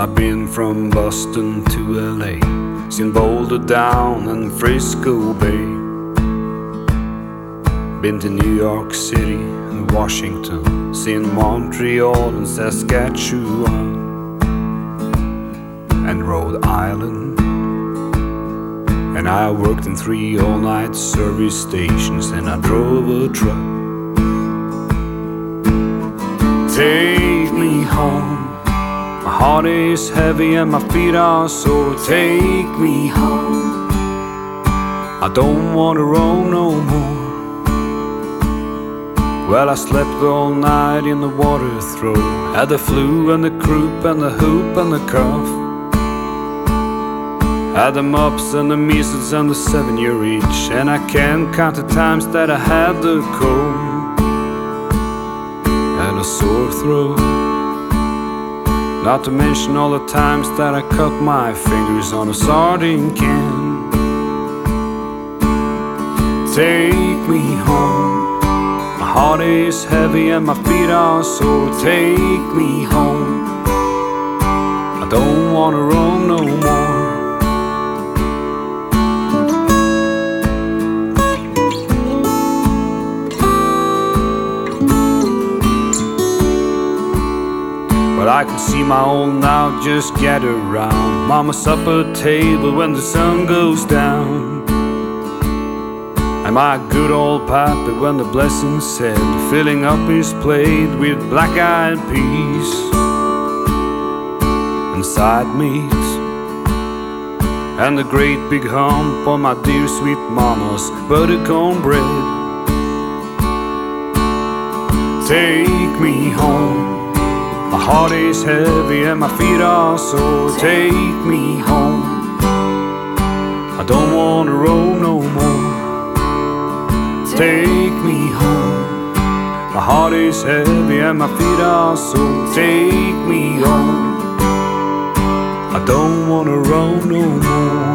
I've been from Boston to LA, seen Boulder Down and Frisco Bay, been to New York City and Washington, seen Montreal and Saskatchewan and Rhode Island. And I worked in 3 all-night service stations, and I drove a truck. Take me home, my heart is heavy and my feet are sore. Take me home, I don't want to roam no more. Well, I slept all night in the water throw, had the flu and the croup and the hoop and the cough, had the mumps and the measles and the 7-year itch, and I can't count the times that I had the cold and a sore throat. Not to mention all the times that I cut my fingers on a sardine can. Take me home, my heart is heavy and my feet are sore. Take me home, I don't want to roam no more. But I can see my old now just gather round Mama's supper table when the sun goes down, and my good old pappy when the blessing said, filling up his plate with black-eyed peas and side meat, and the great big hump on my dear sweet mama's butter cornbread. Take me home, my heart is heavy and my feet are sore. Take me home, I don't want to roam no more. Take me home, my heart is heavy and my feet are sore. Take me home, I don't want to roam no more.